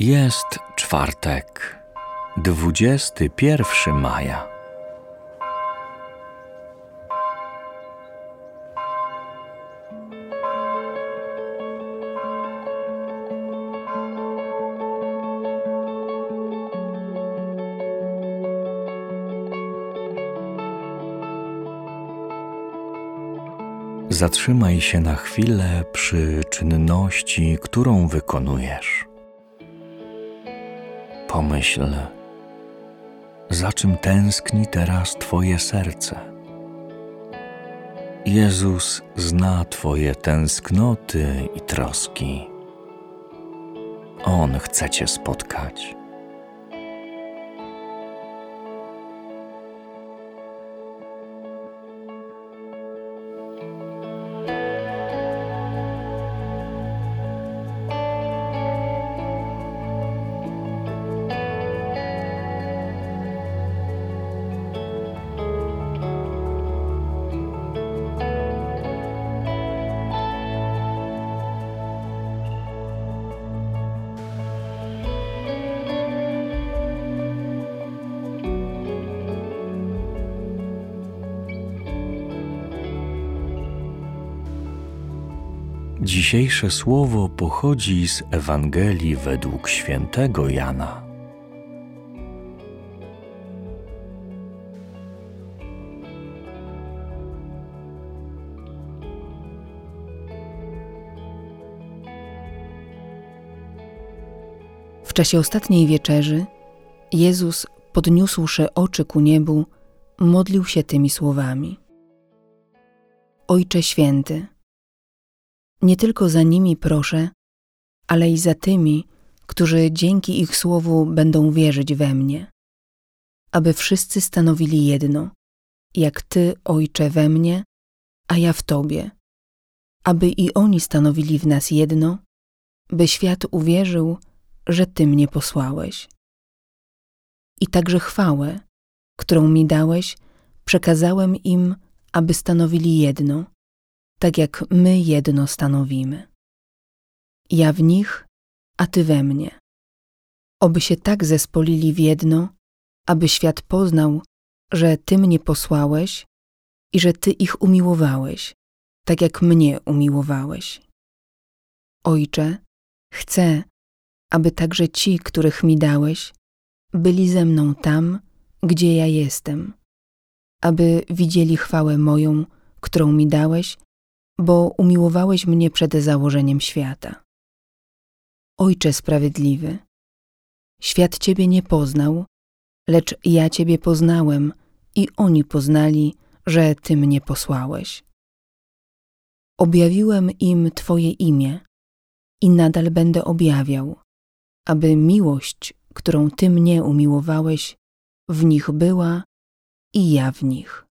Jest czwartek, 21 maja. Zatrzymaj się na chwilę przy czynności, którą wykonujesz. Pomyśl, za czym tęskni teraz Twoje serce. Jezus zna Twoje tęsknoty i troski. On chce Cię spotkać. Dzisiejsze słowo pochodzi z Ewangelii według świętego Jana. W czasie ostatniej wieczerzy Jezus, podniósłszy oczy ku niebu, modlił się tymi słowami: Ojcze Święty, nie tylko za nimi proszę, ale i za tymi, którzy dzięki ich słowu będą wierzyć we mnie, aby wszyscy stanowili jedno, jak Ty, Ojcze, we mnie, a ja w Tobie, aby i oni stanowili w nas jedno, by świat uwierzył, że Ty mnie posłałeś. I także chwałę, którą mi dałeś, przekazałem im, aby stanowili jedno, tak jak my jedno stanowimy. Ja w nich, a Ty we mnie. Oby się tak zespolili w jedno, aby świat poznał, że Ty mnie posłałeś i że Ty ich umiłowałeś, tak jak mnie umiłowałeś. Ojcze, chcę, aby także ci, których mi dałeś, byli ze mną tam, gdzie ja jestem, aby widzieli chwałę moją, którą mi dałeś, bo umiłowałeś mnie przed założeniem świata. Ojcze sprawiedliwy, świat Ciebie nie poznał, lecz ja Ciebie poznałem i oni poznali, że Ty mnie posłałeś. Objawiłem im Twoje imię i nadal będę objawiał, aby miłość, którą Ty mnie umiłowałeś, w nich była i ja w nich.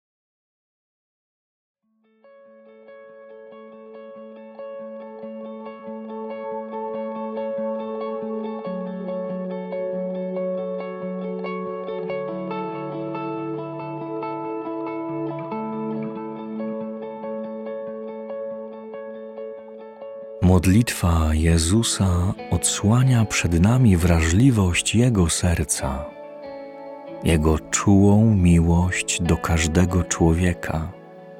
Modlitwa Jezusa odsłania przed nami wrażliwość Jego serca, Jego czułą miłość do każdego człowieka.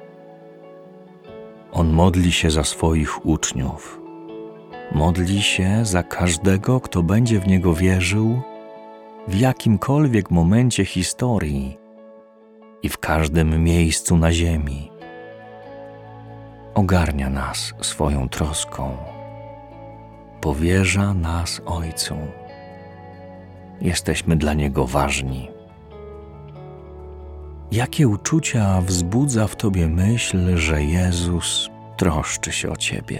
On modli się za swoich uczniów, modli się za każdego, kto będzie w Niego wierzył w jakimkolwiek momencie historii i w każdym miejscu na ziemi. Ogarnia nas swoją troską, powierza nas Ojcu. Jesteśmy dla Niego ważni. Jakie uczucia wzbudza w Tobie myśl, że Jezus troszczy się o Ciebie?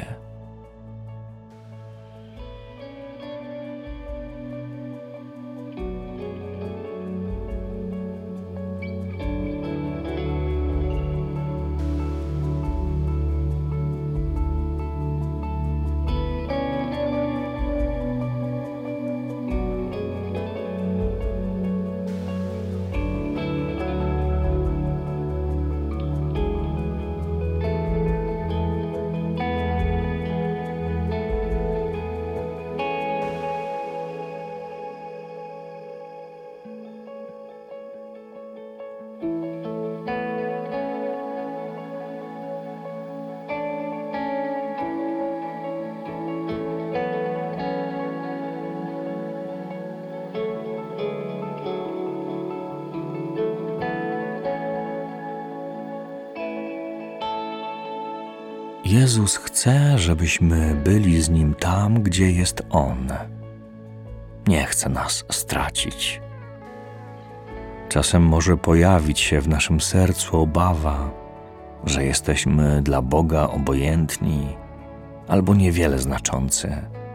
Jezus chce, żebyśmy byli z Nim tam, gdzie jest On. Nie chce nas stracić. Czasem może pojawić się w naszym sercu obawa, że jesteśmy dla Boga obojętni albo niewiele znaczący.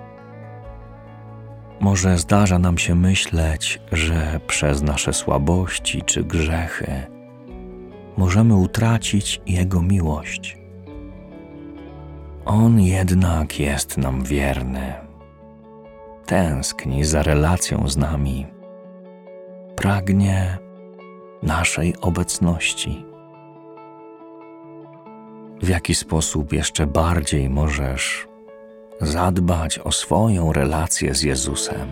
Może zdarza nam się myśleć, że przez nasze słabości czy grzechy możemy utracić Jego miłość. On jednak jest nam wierny. Tęskni za relacją z nami. Pragnie naszej obecności. W jaki sposób jeszcze bardziej możesz zadbać o swoją relację z Jezusem?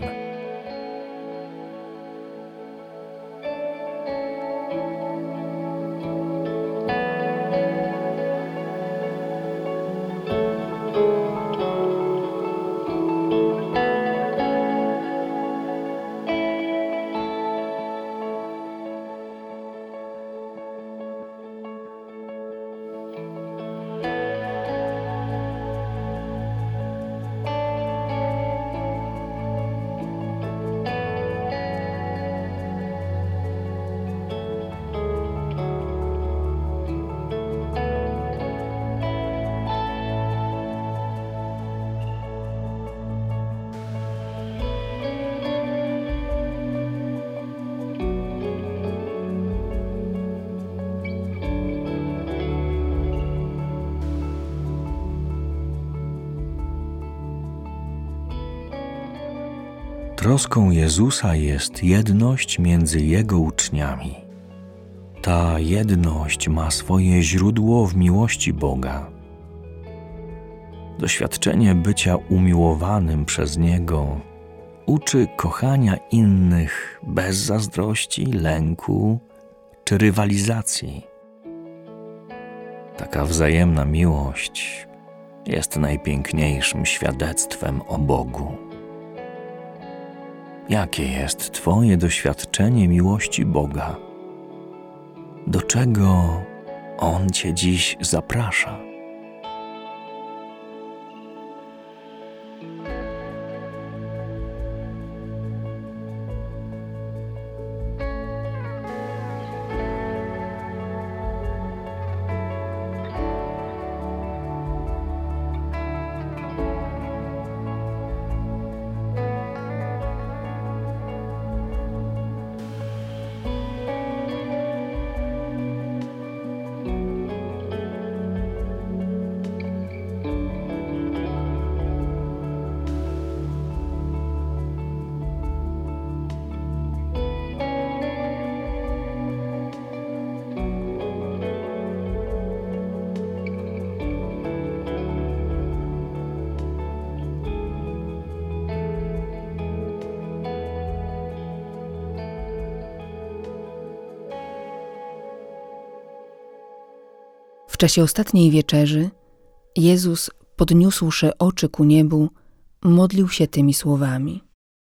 Troską Jezusa jest jedność między Jego uczniami. Ta jedność ma swoje źródło w miłości Boga. Doświadczenie bycia umiłowanym przez Niego uczy kochania innych bez zazdrości, lęku czy rywalizacji. Taka wzajemna miłość jest najpiękniejszym świadectwem o Bogu. Jakie jest Twoje doświadczenie miłości Boga? Do czego On Cię dziś zaprasza? W czasie ostatniej wieczerzy Jezus, podniósłszy oczy ku niebu, modlił się tymi słowami: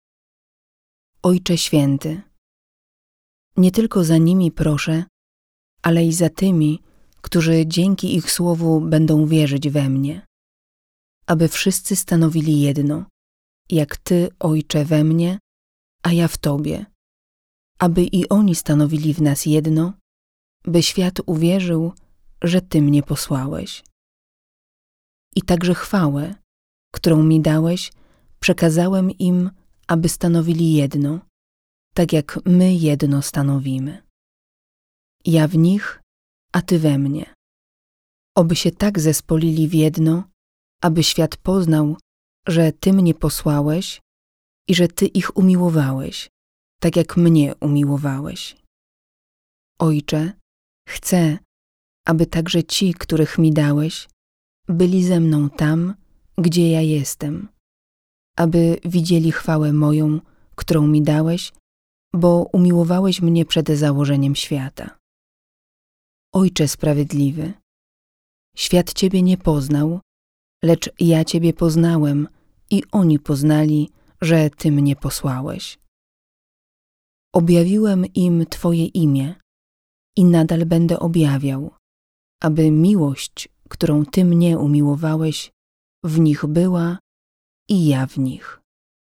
Ojcze Święty, nie tylko za nimi proszę, ale i za tymi, którzy dzięki ich słowu będą wierzyć we mnie, aby wszyscy stanowili jedno, jak Ty, Ojcze, we mnie, a ja w Tobie, aby i oni stanowili w nas jedno, by świat uwierzył, że Ty mnie posłałeś. I także chwałę, którą mi dałeś, przekazałem im, aby stanowili jedno, tak jak my jedno stanowimy. Ja w nich, a Ty we mnie. Oby się tak zespolili w jedno, aby świat poznał, że Ty mnie posłałeś i że Ty ich umiłowałeś, tak jak mnie umiłowałeś. Ojcze, chcę, aby także ci, których mi dałeś, byli ze mną tam, gdzie ja jestem, aby widzieli chwałę moją, którą mi dałeś, bo umiłowałeś mnie przed założeniem świata. Ojcze sprawiedliwy, świat Ciebie nie poznał, lecz ja Ciebie poznałem i oni poznali, że Ty mnie posłałeś. Objawiłem im Twoje imię i nadal będę objawiał, aby miłość, którą Ty mnie umiłowałeś, w nich była i ja w nich.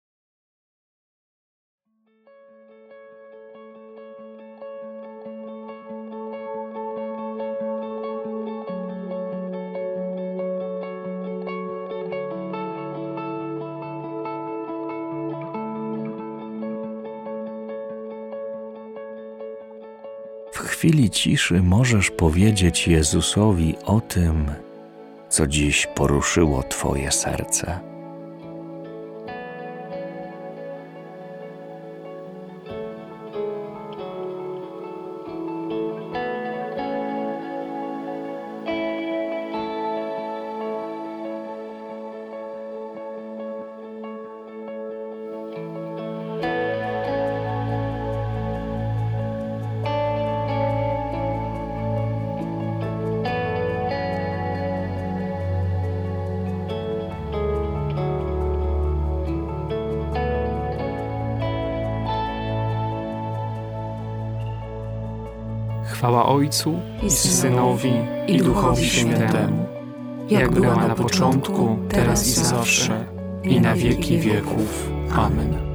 W chwili ciszy możesz powiedzieć Jezusowi o tym, co dziś poruszyło Twoje serce. Chwała Ojcu i Synowi, i Duchowi Świętemu, jak była na początku, teraz i zawsze, i na wieki wieków. Amen.